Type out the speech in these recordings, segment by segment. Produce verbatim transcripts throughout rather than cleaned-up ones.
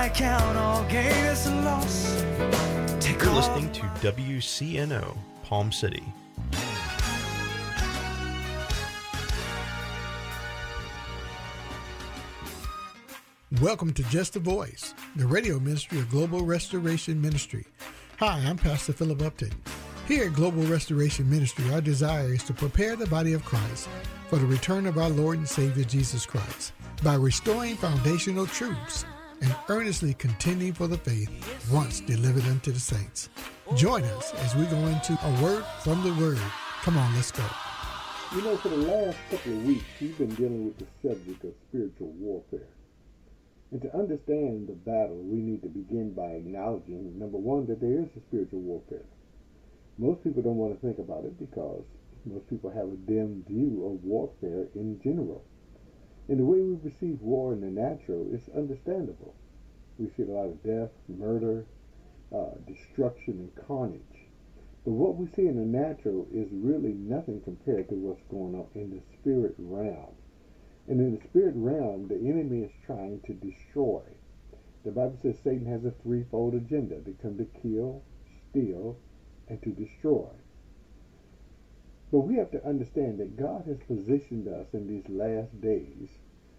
I count all gain as a loss. Take You're all listening to W C N O, Palm City. Welcome to Just a Voice, the radio ministry of Global Restoration Ministry. Hi, I'm Pastor Philip Upton. Here at Global Restoration Ministry, our desire is to prepare the body of Christ for the return of our Lord and Savior Jesus Christ by restoring foundational truths and earnestly contending for the faith once delivered unto the saints. Join us as we go into a word from the Word. Come on, let's go. You know, for the last couple of weeks, we've been dealing with the subject of spiritual warfare. And to understand the battle, we need to begin by acknowledging, number one, that there is a spiritual warfare. Most people don't want to think about it because most people have a dim view of warfare in general. And the way we perceive war in the natural is understandable. We see a lot of death, murder, uh, destruction, and carnage. But what we see in the natural is really nothing compared to what's going on in the spirit realm. And in the spirit realm, the enemy is trying to destroy. The Bible says Satan has a threefold agenda: to come to kill, steal, and to destroy. But we have to understand that God has positioned us in these last days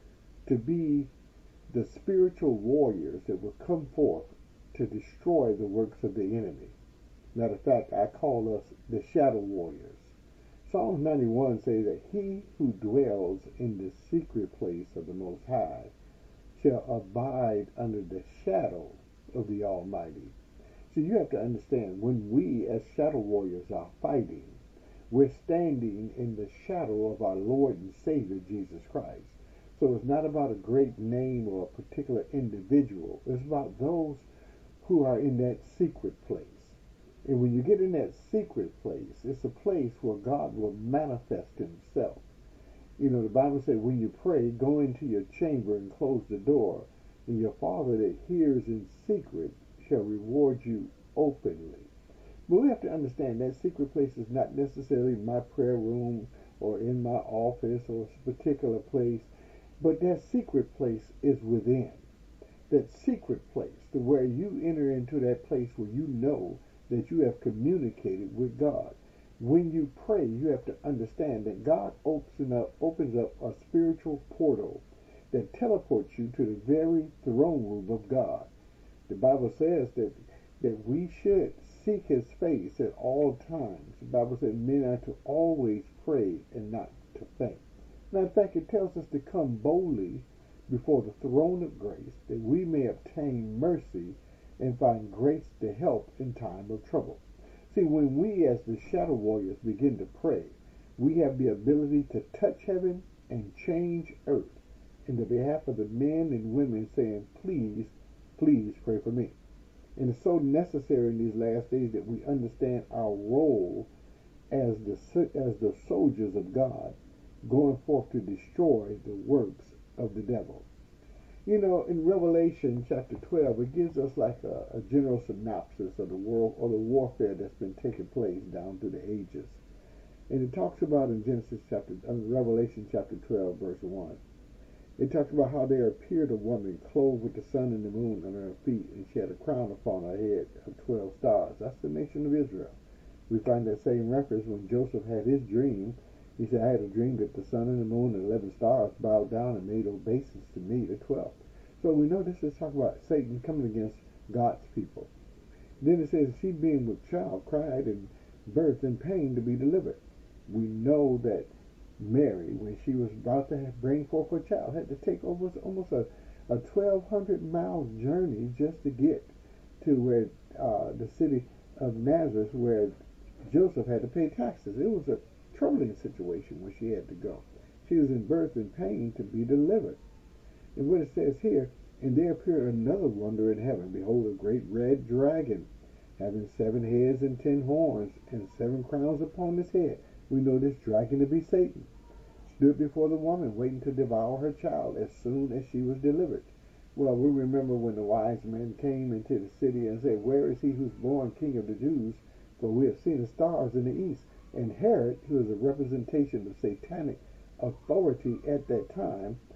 to be the spiritual warriors that will come forth to destroy the works of the enemy. Matter of fact, I call us the shadow warriors. Psalms ninety-one says that he who dwells in the secret place of the Most High shall abide under the shadow of the Almighty. So you have to understand, when we as shadow warriors are fighting, we're standing in the shadow of our Lord and Savior Jesus Christ. So it's not about a great name or a particular individual. It's about those who are in that secret place. And when you get in that secret place, it's a place where God will manifest himself. You know, the Bible says when you pray, go into your chamber and close the door, and your Father that hears in secret shall reward you openly. But we have to understand that secret place is not necessarily my prayer room or in my office or a particular place, but that secret place is within. That secret place, to where you enter into that place where you know that you have communicated with God. When you pray, you have to understand that God opens up, opens up a spiritual portal that teleports you to the very throne room of God. The Bible says that, that we should seek his face at all times. The Bible says men are to always pray and not to faint. Matter of fact, it tells us to come boldly before the throne of grace that we may obtain mercy and find grace to help in time of trouble. See, when we as the shadow warriors begin to pray, we have the ability to touch heaven and change earth in the behalf of the men and women saying, please, please pray for me. And it's so necessary in these last days that we understand our role as the, as the soldiers of God going forth to destroy the works of the devil. You know, in Revelation chapter twelve, it gives us like a, a general synopsis of the world or the warfare that's been taking place down through the ages. And it talks about in Genesis chapter, uh, Revelation chapter twelve, verse one. It talks about how there appeared a woman clothed with the sun and the moon under her feet, and she had a crown upon her head of twelve stars. That's the nation of Israel. We find that same reference when Joseph had his dream. He said, I had a dream that the sun and the moon and eleven stars bowed down and made obeisance to me, the twelfth. So we know this is talking about Satan coming against God's people. Then it says, she being with child cried in birth and pain to be delivered. We know that Mary, when she was about to have, bring forth her child, had to take over almost a, a twelve hundred mile journey just to get to where uh, the city of Nazareth, where Joseph had to pay taxes. It was a troubling situation where she had to go. She was in birth and pain to be delivered. And what it says here, and there appeared another wonder in heaven. Behold, a great red dragon, having seven heads and ten horns, and seven crowns upon his head. We know this dragon to be Satan. Stood before the woman, waiting to devour her child as soon as she was delivered. Well, we remember when the wise men came into the city and said, where is he who's born King of the Jews? For we have seen the stars in the east. And Herod, who is a representation of satanic authority at that time,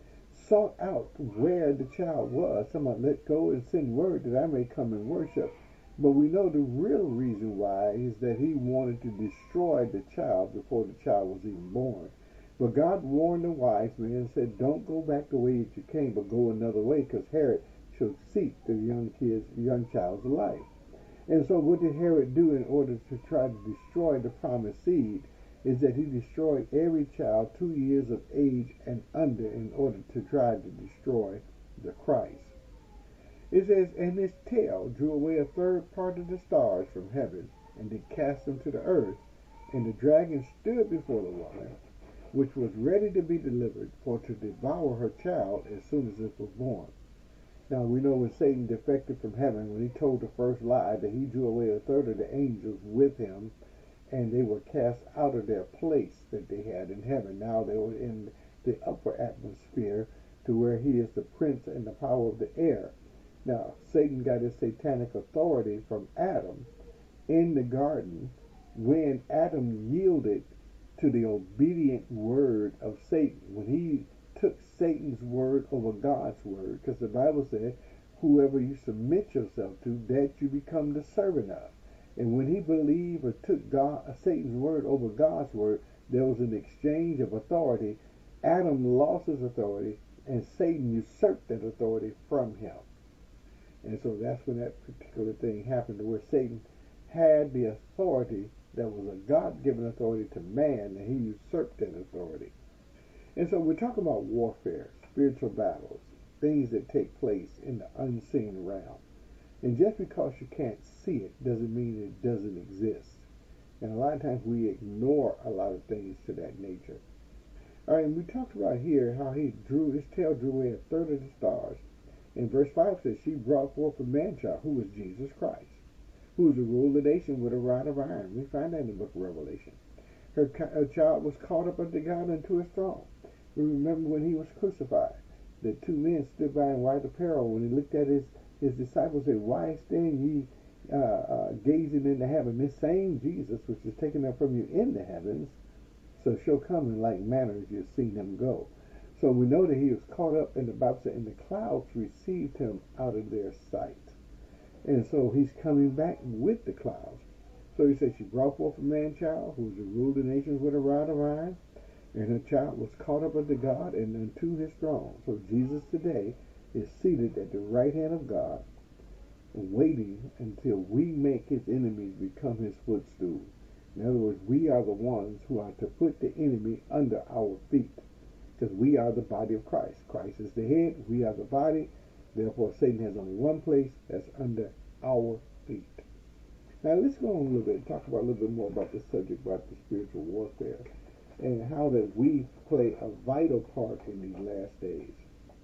sought out where the child was. Somebody let go and send word that I may come and worship. But we know the real reason why is that he wanted to destroy the child before the child was even born. But God warned the wise men and said, don't go back the way that you came, but go another way, because Herod shall seek the young kid's, young child's life. And so what did Herod do in order to try to destroy the promised seed? Is that he destroyed every child two years of age and under in order to try to destroy the Christ. It says, and his tail drew away a third part of the stars from heaven, and did cast them to the earth. And the dragon stood before the woman, which was ready to be delivered, for to devour her child as soon as it was born. Now we know when Satan defected from heaven, when he told the first lie, that he drew away a third of the angels with him, and they were cast out of their place that they had in heaven. Now they were in the upper atmosphere, to where he is the prince and the power of the air. Now, Satan got his satanic authority from Adam in the garden when Adam yielded to the obedient word of Satan. When he took Satan's word over God's word, because the Bible said, whoever you submit yourself to, that you become the servant of. And when he believed or took God, Satan's word over God's word, there was an exchange of authority. Adam lost his authority, and Satan usurped that authority from him. And so that's when that particular thing happened, to where Satan had the authority that was a God-given authority to man, and he usurped that authority. And so we're talking about warfare, spiritual battles, things that take place in the unseen realm. And just because you can't see it doesn't mean it doesn't exist. And a lot of times we ignore a lot of things to that nature. All right, and we talked about here how he drew, his tail drew away a third of the stars. And verse five says, she brought forth a man-child, who was Jesus Christ, who was to rule the nation with a rod of iron. We find that in the book of Revelation. Her, her child was caught up unto God unto his throne. We remember when he was crucified, the two men stood by in white apparel. When he looked at his, his disciples, said, why stand ye uh, uh, gazing into heaven? This same Jesus, which is taken up from you in the heavens, so shall come in like manner as you have seen him go. So we know that he was caught up, and the Bible said, and the clouds received him out of their sight. And so he's coming back with the clouds. So he said, she brought forth a man-child who was to rule the nations with a rod of iron, and her child was caught up unto God and unto his throne. So Jesus today is seated at the right hand of God, waiting until we make his enemies become his footstool. In other words, we are the ones who are to put the enemy under our feet, because we are the body of Christ. Christ is the head, we are the body. Therefore, Satan has only one place, that's under our feet. Now, let's go on a little bit and talk about a little bit more about this subject, about the spiritual warfare, and how that we play a vital part in these last days.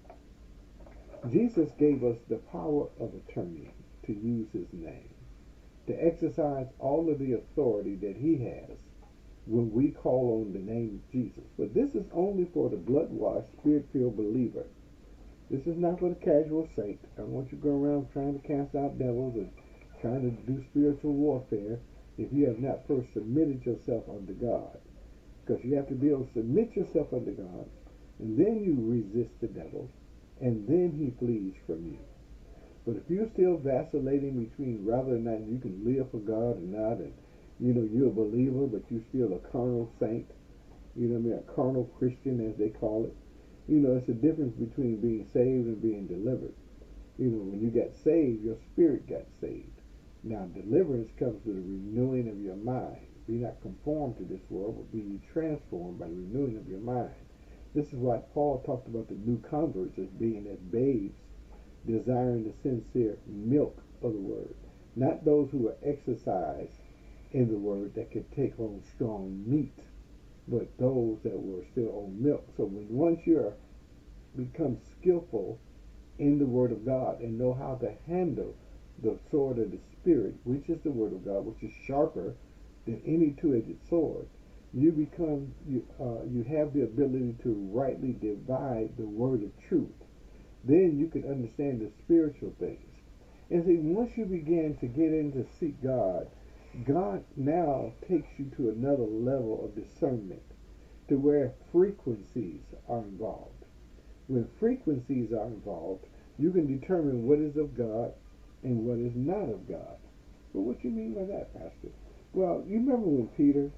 Jesus gave us the power of attorney to use his name, to exercise all of the authority that he has when we call on the name of Jesus. But this is only for the blood-washed, spirit-filled believer. This is not for the casual saint. I don't want you to go around trying to cast out devils and trying to do spiritual warfare if you have not first submitted yourself unto God. Because you have to be able to submit yourself unto God, and then you resist the devil, and then he flees from you. But if you're still vacillating between whether or not you can live for God or not, and you know you're a believer, but you're still a carnal saint, you know what I mean, a carnal Christian as they call it. You know, it's a difference between being saved and being delivered. You know, when you got saved, your spirit got saved. Now, deliverance comes with the renewing of your mind. Be not conformed to this world, but be ye transformed by the renewing of your mind. This is why Paul talked about the new converts as being as babes, desiring the sincere milk of the word. Not those who are exercised in the word that can take on strong meat, but those that were still on milk. So when once you're become skillful in the word of God and know how to handle the sword of the Spirit, which is the word of God, which is sharper than any two-edged sword, you become you uh, you have the ability to rightly divide the word of truth. Then you can understand the spiritual things. And see, once you begin to get in to seek God, God now takes you to another level of discernment, to where frequencies are involved. When frequencies are involved, you can determine what is of God and what is not of God. Well, what do you mean by that, Pastor? Well, you remember when Peter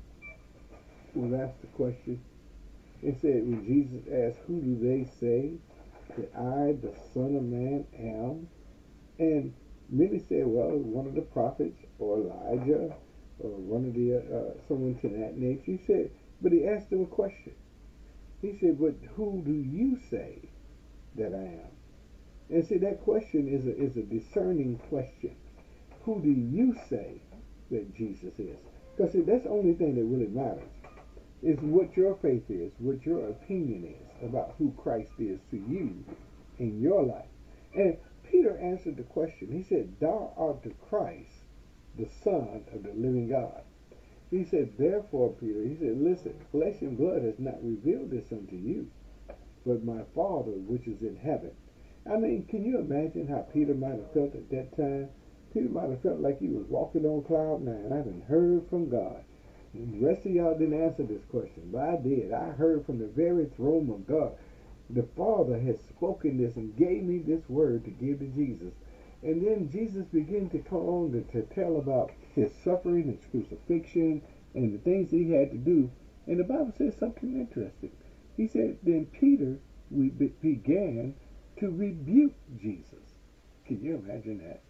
was asked the question? It said when Jesus asked, who do they say that I, the Son of Man, am? And many said, well, one of the prophets or Elijah or one of the, uh, someone to that nature. He said, but he asked them a question. He said, but who do you say that I am? And see, that question is a, is a discerning question. Who do you say that Jesus is? Because see, that's the only thing that really matters, is what your faith is, what your opinion is about who Christ is to you in your life. And Peter answered the question. He said, thou art the Christ, the Son of the living God. He said, therefore, Peter, he said, listen, flesh and blood has not revealed this unto you, but my Father which is in heaven. I mean, can you imagine how Peter might have felt at that time? Peter might have felt like he was walking on cloud nine. I haven't heard from God. And the rest of y'all didn't answer this question, but I did. I heard from the very throne of God. The Father has spoken this and gave me this word to give to Jesus. And then Jesus began to come on to, to tell about his suffering, his crucifixion, and the things he had to do. And the Bible says something interesting. He said, then Peter we be, began to rebuke Jesus. Can you imagine that?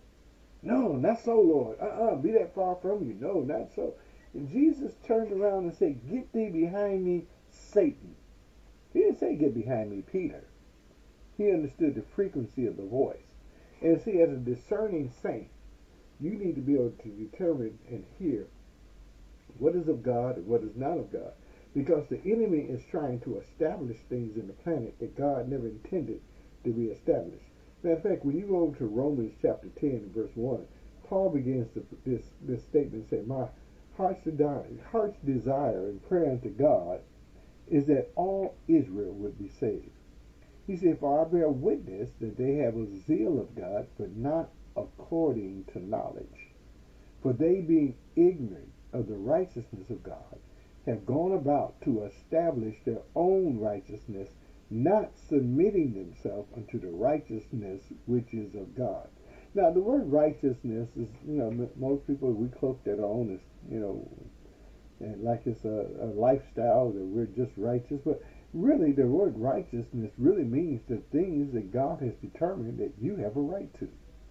No, not so, Lord. Uh-uh, be that far from you. No, not so. And Jesus turned around and said, get thee behind me, Satan. He didn't say, get behind me, Peter. He understood the frequency of the voice. And see, as a discerning saint, you need to be able to determine and hear what is of God and what is not of God. Because the enemy is trying to establish things in the planet that God never intended to be established. Matter of fact, when you go over to Romans chapter ten and verse one, Paul begins to, this, this statement say, my heart's desire, heart's desire and prayer unto God is that all Israel would be saved. He said, for I bear witness that they have a zeal of God, but not according to knowledge. For they, being ignorant of the righteousness of God, have gone about to establish their own righteousness, not submitting themselves unto the righteousness which is of God. Now, the word righteousness is, you know, most people, we cloak that on as, you know, and like it's a, a lifestyle that we're just righteous, but really the word righteousness really means the things that God has determined that you have a right to.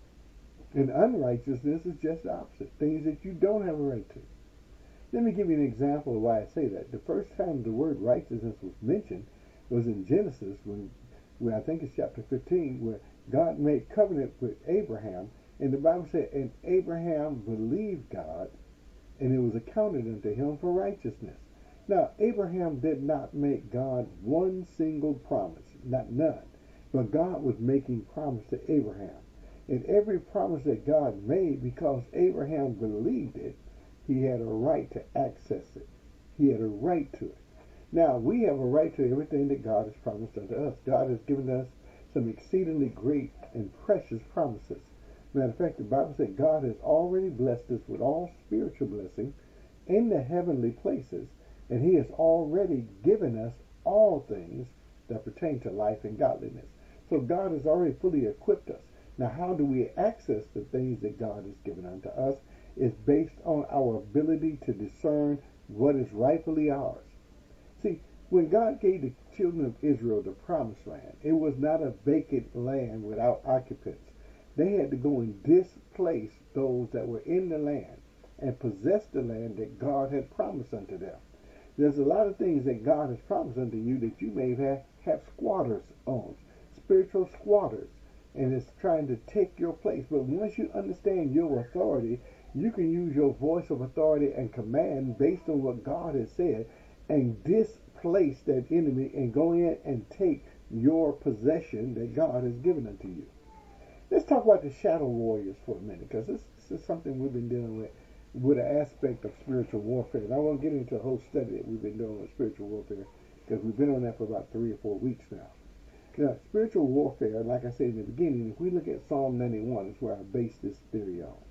And unrighteousness is just the opposite, things that you don't have a right to. Let me give you an example of why I say that. The first time the word righteousness was mentioned was in Genesis, when, when I think it's chapter fifteen, where God made covenant with Abraham, and the Bible said, and Abraham believed God, and it was accounted unto him for righteousness. Now, Abraham did not make God one single promise, not none, but God was making promise to Abraham. And every promise that God made, because Abraham believed it, he had a right to access it. He had a right to it. Now, we have a right to everything that God has promised unto us. God has given us some exceedingly great and precious promises. Matter of fact, the Bible said God has already blessed us with all spiritual blessings in the heavenly places, and he has already given us all things that pertain to life and godliness. So God has already fully equipped us. Now, how do we access the things that God has given unto us? Is based on our ability to discern what is rightfully ours. See, when God gave the children of Israel the promised land, it was not a vacant land without occupants. They had to go and displace those that were in the land and possess the land that God had promised unto them. There's a lot of things that God has promised unto you that you may have, have squatters on, spiritual squatters, and it's trying to take your place. But once you understand your authority, you can use your voice of authority and command based on what God has said and displace that enemy and go in and take your possession that God has given unto you. Let's talk about the shadow warriors for a minute, because this, this is something we've been dealing with, with an aspect of spiritual warfare. And I won't get into a whole study that we've been doing with spiritual warfare, because we've been on that for about three or four weeks now. Now, spiritual warfare, like I said in the beginning, if we look at Psalm ninety-one, is where I base this theory on.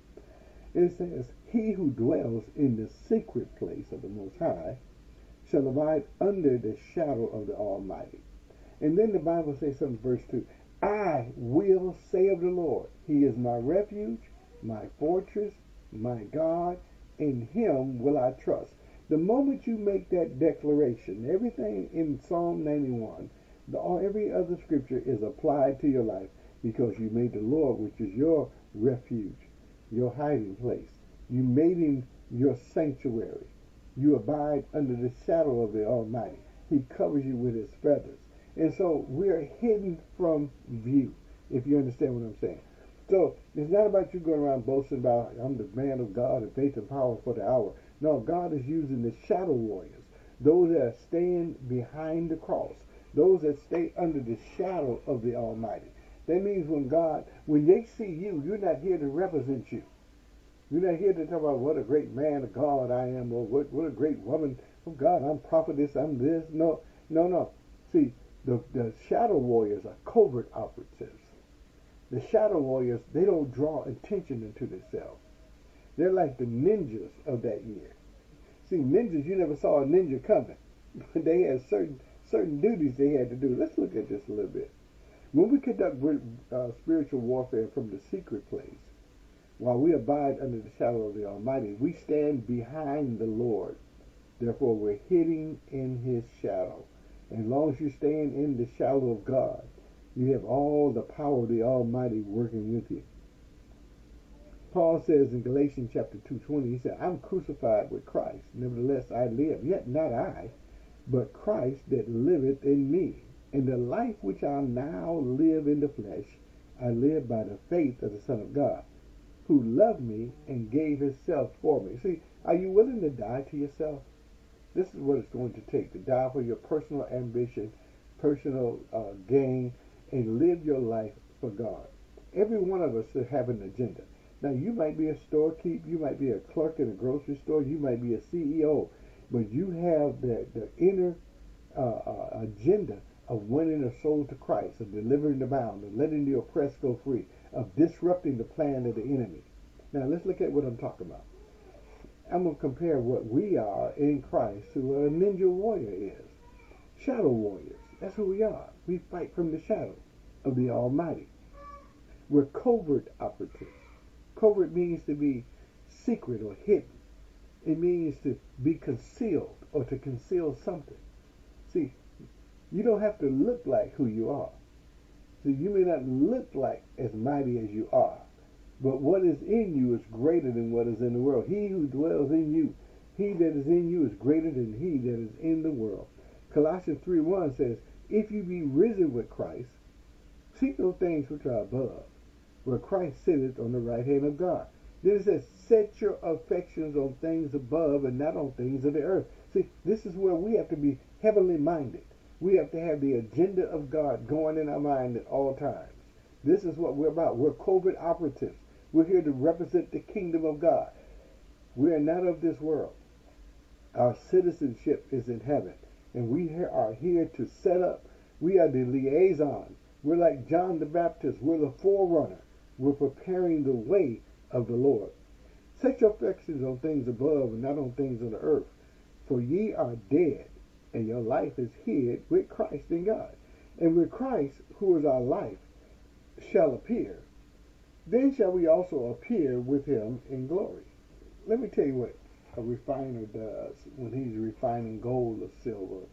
It says, he who dwells in the secret place of the Most High shall abide under the shadow of the Almighty. And then the Bible says something, verse two. I will say of the Lord, He is my refuge, my fortress, my God, in Him will I trust. The moment you make that declaration, everything in Psalm ninety-one, the, every other scripture is applied to your life because you made the Lord, which is your refuge, your hiding place. You made Him your sanctuary. You abide under the shadow of the Almighty. He covers you with His feathers. And so we're hidden from view, if you understand what I'm saying. So it's not about you going around boasting about, I'm the man of God and faith and power for the hour. No, God is using the shadow warriors, those that are staying behind the cross, those that stay under the shadow of the Almighty. That means when God, when they see you, you're not here to represent you. You're not here to talk about what a great man of God I am, or what, what a great woman of God, I'm prophetess, I'm this. No, no, no. See, the, the shadow warriors are covert operatives. The shadow warriors, they don't draw attention into themselves. They're like the ninjas of that year. See, ninjas, you never saw a ninja coming. They had certain certain duties they had to do. Let's look at this a little bit. When we conduct uh, spiritual warfare from the secret place, while we abide under the shadow of the Almighty, we stand behind the Lord. Therefore, we're hidden in His shadow. And as long as you're staying in the shadow of God, you have all the power of the Almighty working with you. Paul says in Galatians chapter two twenty, he said, I'm crucified with Christ. Nevertheless, I live. Yet not I, but Christ that liveth in me. And the life which I now live in the flesh, I live by the faith of the Son of God, who loved me and gave Himself for me. See, are you willing to die to yourself? This is what it's going to take, to die for your personal ambition, personal uh, gain, and live your life for God. Every one of us should have an agenda. Now, you might be a storekeeper, you might be a clerk in a grocery store, you might be a C E O, but you have the, the inner uh, uh, agenda of winning a soul to Christ, of delivering the bound, of letting the oppressed go free, of disrupting the plan of the enemy. Now, let's look at what I'm talking about. I'm going to compare what we are in Christ to what a ninja warrior is. Shadow warriors. That's who we are. We fight from the shadow of the Almighty. We're covert operatives. Covert means to be secret or hidden. It means to be concealed or to conceal something. See, you don't have to look like who you are. See, you may not look like as mighty as you are, but what is in you is greater than what is in the world. He who dwells in you, he that is in you is greater than he that is in the world. Colossians three one says, if you be risen with Christ, seek those things which are above, where Christ sitteth on the right hand of God. Then it says, set your affections on things above and not on things of the earth. See, this is where we have to be heavenly minded. We have to have the agenda of God going in our mind at all times. This is what we're about. We're covert operatives. We're here to represent the kingdom of God. We are not of this world. Our citizenship is in heaven. And we are here to set up. We are the liaison. We're like John the Baptist. We're the forerunner. We're preparing the way of the Lord. Set your affections on things above and not on things on the earth. For ye are dead, and your life is hid with Christ in God. And with Christ, who is our life, shall appear, then shall we also appear with Him in glory. Let me tell you what a refiner does when he's refining gold or silver.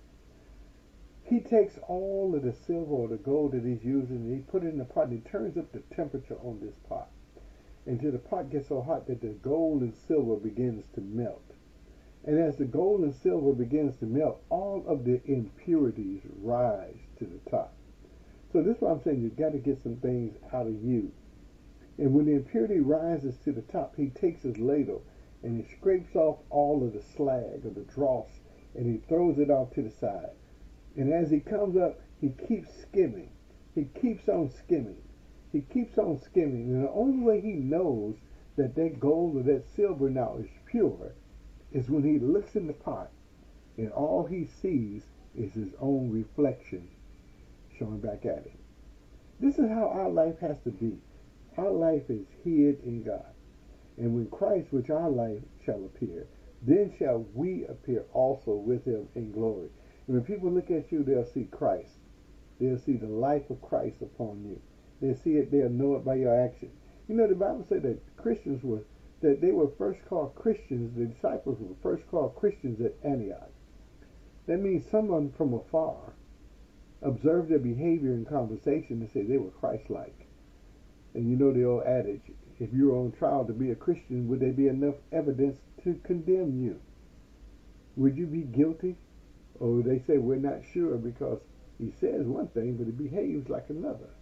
He takes all of the silver or the gold that he's using and he put it in a pot and he turns up the temperature on this pot until the pot gets so hot that the gold and silver begins to melt. And as the gold and silver begins to melt, all of the impurities rise to the top. So this is what I'm saying. You've got to get some things out of you. And when the impurity rises to the top, he takes his ladle and he scrapes off all of the slag or the dross and he throws it off to the side. And as he comes up, he keeps skimming. He keeps on skimming. He keeps on skimming. And the only way he knows that that gold or that silver now is pure is when he looks in the pot and all he sees is his own reflection showing back at him. This is how our life has to be. Our life is hid in God. And when Christ, which our life, shall appear, then shall we appear also with Him in glory. And when people look at you, they'll see Christ. They'll see the life of Christ upon you. They'll see it, they'll know it by your action. You know, the Bible said that Christians were, that they were first called Christians, the disciples were first called Christians at Antioch. That means someone from afar observed their behavior and conversation and say they were Christ-like. And you know the old adage, if you were on trial to be a Christian, would there be enough evidence to condemn you? Would you be guilty? Or they say we're not sure because he says one thing, but he behaves like another.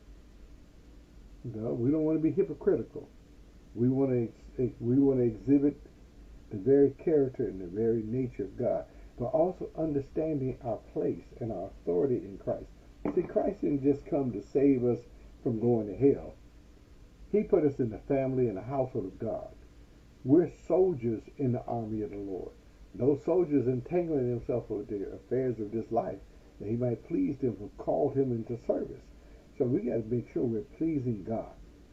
No, we don't want to be hypocritical. We want to we want to exhibit the very character and the very nature of God, but also understanding our place and our authority in Christ. See, Christ didn't just come to save us from going to hell. He put us in the family and the household of God. We're soldiers in the army of the Lord. Those soldiers entangling themselves with the affairs of this life, that he might please them who called him into service. So we got to make sure we're pleasing God.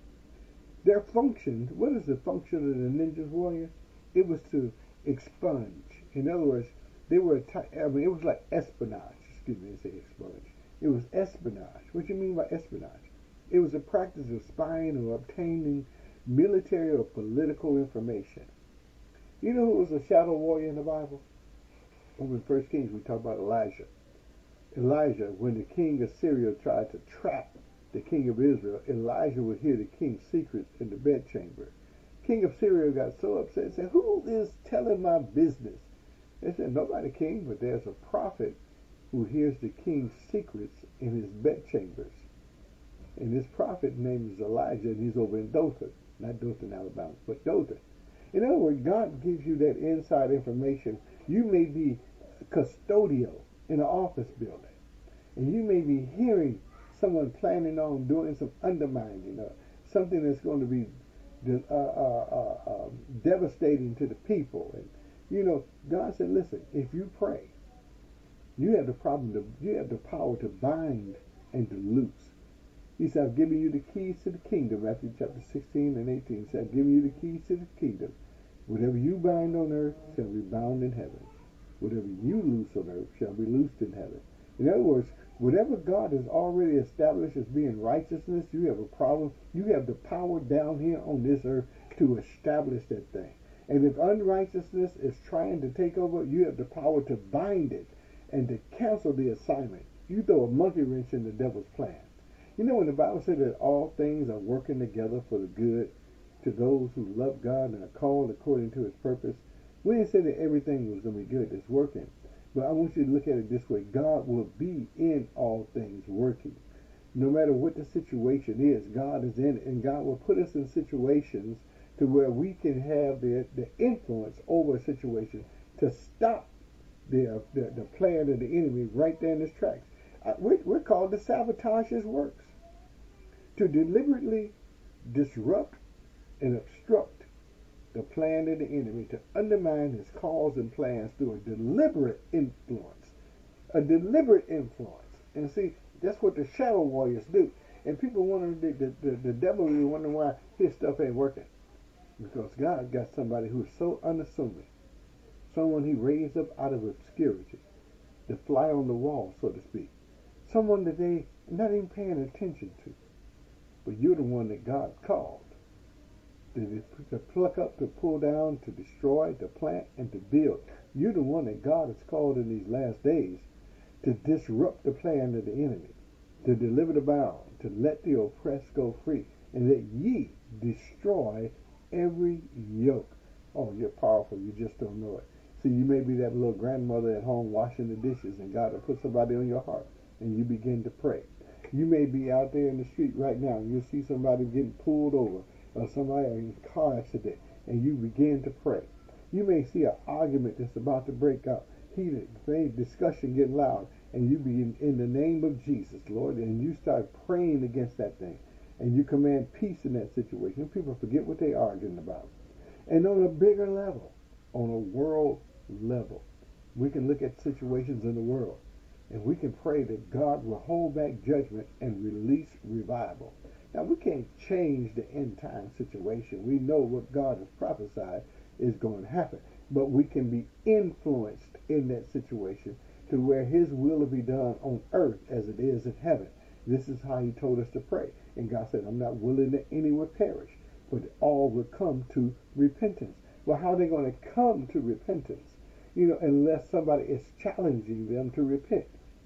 Their function, what is the function of the ninja warrior? It was to expunge. In other words, they were, I mean, it was like espionage. Excuse me, I say expunge. It was espionage. What do you mean by espionage? It was a practice of spying or obtaining military or political information. You know who was a shadow warrior in the Bible? Over in First Kings, we talk about Elijah. Elijah, when the king of Syria tried to trap the king of Israel, Elijah would hear the king's secrets in the bedchamber. King of Syria got so upset and said, "Who is telling my business?" They said, "Nobody, king, but there's a prophet who hears the king's secrets in his bedchambers." And this prophet name is Elijah, and he's over in Dothan. Not Dothan, Alabama, but Dothan. In other words, God gives you that inside information. You may be custodial in an office building, and you may be hearing someone planning on doing some undermining, or something that's going to be uh, uh, uh, uh, devastating to the people. And you know, God said, "Listen, if you pray, you have the problem to, you have the power to bind and to loose." He said, "I've given you the keys to the kingdom." Matthew chapter sixteen and eighteen. He said, "I've given you the keys to the kingdom. Whatever you bind on earth shall be bound in heaven. Whatever you loose on earth shall be loosed in heaven." In other words, whatever God has already established as being righteousness, you have a problem. You have the power down here on this earth to establish that thing. And if unrighteousness is trying to take over, you have the power to bind it and to cancel the assignment. You throw a monkey wrench in the devil's plan. You know, when the Bible said that all things are working together for the good to those who love God and are called according to his purpose, we didn't say that everything was going to be good that's working. But I want you to look at it this way. God will be in all things working. No matter what the situation is, God is in it. And God will put us in situations to where we can have the, the influence over a situation to stop the, the, the plan of the enemy right there in his tracks. Uh, we're, we're called to sabotage his works, to deliberately disrupt and obstruct the plan of the enemy, to undermine his cause and plans through a deliberate influence. A deliberate influence. And see, that's what the shadow warriors do. And people wonder, the, the, the, the devil is wondering why his stuff ain't working. Because God got somebody who's so unassuming. Someone he raised up out of obscurity. The fly on the wall, so to speak. Someone that they not even paying attention to. But you're the one that God called. To, to pluck up, to pull down, to destroy, to plant, and to build. You're the one that God has called in these last days to disrupt the plan of the enemy, to deliver the bound, to let the oppressed go free, and that ye destroy every yoke. Oh, you're powerful. You just don't know it. See, you may be that little grandmother at home washing the dishes, and God will put somebody on your heart, and you begin to pray. You may be out there in the street right now, and you'll see somebody getting pulled over, or somebody in a car accident, and you begin to pray. You may see an argument that's about to break out, heated, discussion getting loud, and you begin in the name of Jesus, Lord, and you start praying against that thing, and you command peace in that situation. People forget what they're arguing about. And on a bigger level, on a world level, we can look at situations in the world, and we can pray that God will hold back judgment and release revival. Now, we can't change the end time situation. We know what God has prophesied is going to happen. But we can be influenced in that situation to where his will will be done on earth as it is in heaven. This is how he told us to pray. And God said, I'm not willing that any would perish, but all would come to repentance. Well, how are they going to come to repentance? You know, unless somebody is challenging them to repent.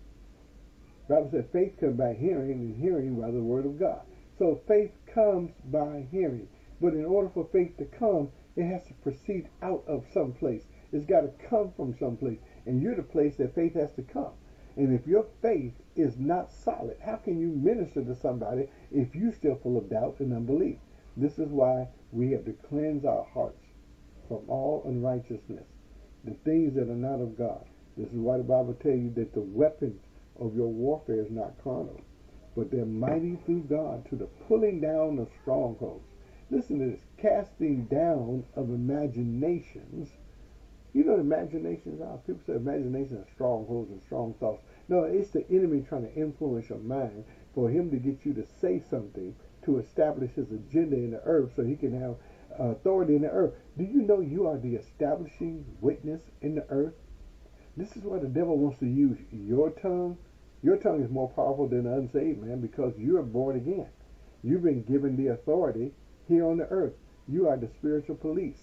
The Bible said faith comes by hearing, and hearing by the word of God. So faith comes by hearing. But in order for faith to come, it has to proceed out of some place. It's got to come from some place. And you're the place that faith has to come. And if your faith is not solid, how can you minister to somebody if you're still full of doubt and unbelief? This is why we have to cleanse our hearts from all unrighteousness, the things that are not of God. This is why the Bible tells you that the weapons of your warfare is not carnal, but they're mighty through God to the pulling down of strongholds. Listen to this, casting down of imaginations. You know what imaginations are? People say imaginations are strongholds and strong thoughts. No, it's the enemy trying to influence your mind for him to get you to say something to establish his agenda in the earth so he can have uh, authority in the earth. Do you know you are the establishing witness in the earth? This is why the devil wants to use your tongue. Your tongue is more powerful than the unsaved man because you are born again. You've been given the authority here on the earth. You are the spiritual police.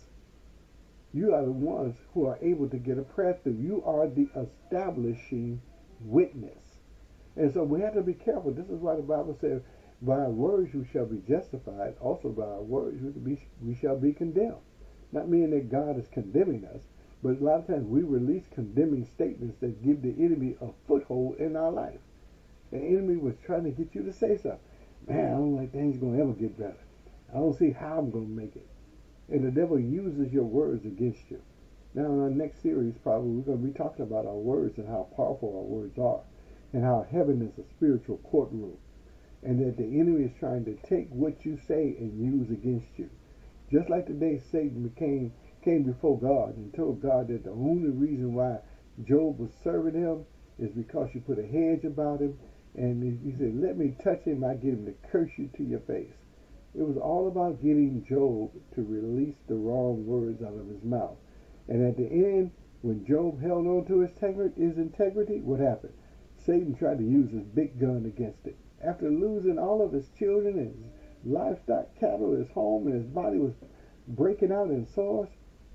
You are the ones who are able to get a prayer through. You are the establishing witness. And so we have to be careful. This is why the Bible says, by our words you shall be justified. Also by our words we, we shall be condemned. Not meaning that God is condemning us, but a lot of times we release condemning statements that give the enemy a foothold in our life. The enemy was trying to get you to say something. Man, I don't think things going to ever get better. I don't see how I'm going to make it. And the devil uses your words against you. Now in our next series, probably, we're going to be talking about our words and how powerful our words are, and how heaven is a spiritual courtroom, and that the enemy is trying to take what you say and use against you. Just like the day Satan became, came before God and told God that the only reason why Job was serving him is because you put a hedge about him, and he said, let me touch him, I get him to curse you to your face. It was all about getting Job to release the wrong words out of his mouth. And at the end, when Job held on to his integrity, what happened? Satan tried to use his big gun against it. After losing all of his children, his livestock, cattle, his home, and his body was breaking out in sores,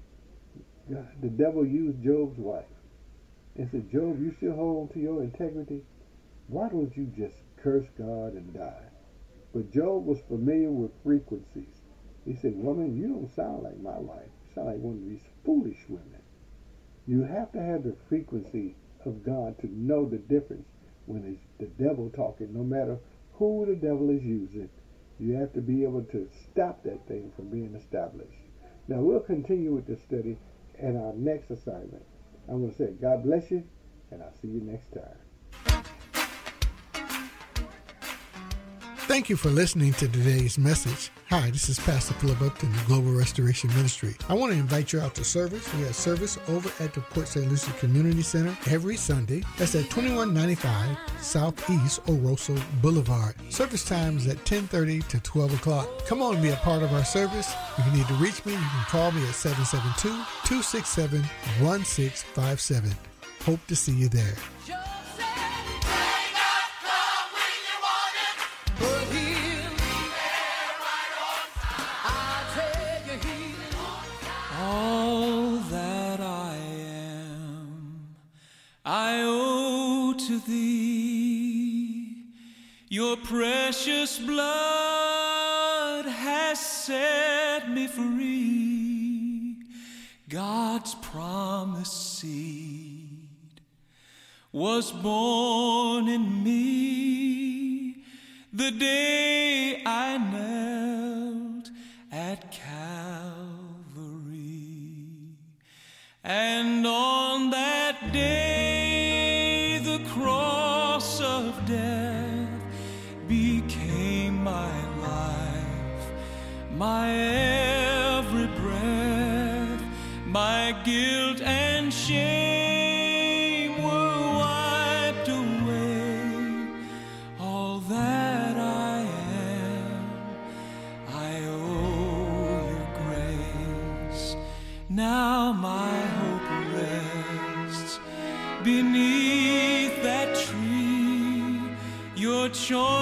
the devil used Job's wife and said, Job, you still hold on to your integrity? Why don't you just curse God and die? But Job was familiar with frequencies. He said, woman, you don't sound like my wife. You sound like one of these foolish women. You have to have the frequency of God to know the difference when it's the devil talking. No matter who the devil is using, you have to be able to stop that thing from being established. Now, we'll continue with this study and our next assignment. I'm going to say, God bless you, and I'll see you next time. Thank you for listening to today's message. Hi, this is Pastor Philip Upton, the Global Restoration Ministry. I want to invite you out to service. We have service over at the Port Saint Lucie Community Center every Sunday. That's at twenty-one ninety-five Southeast Oroso Boulevard. Service time is at ten thirty to twelve o'clock. Come on and be a part of our service. If you need to reach me, you can call me at seven seven two, two six seven, one six five seven. Hope to see you there. All that I am, I owe to thee. Your precious blood has set me free. God's promised seed was born in me the day I knelt at Calvary. And on that day the cross of death became my life, my every breath, my guilt and shame were wiped away. All that I am, I owe your grace. Now my hope rests beneath shore.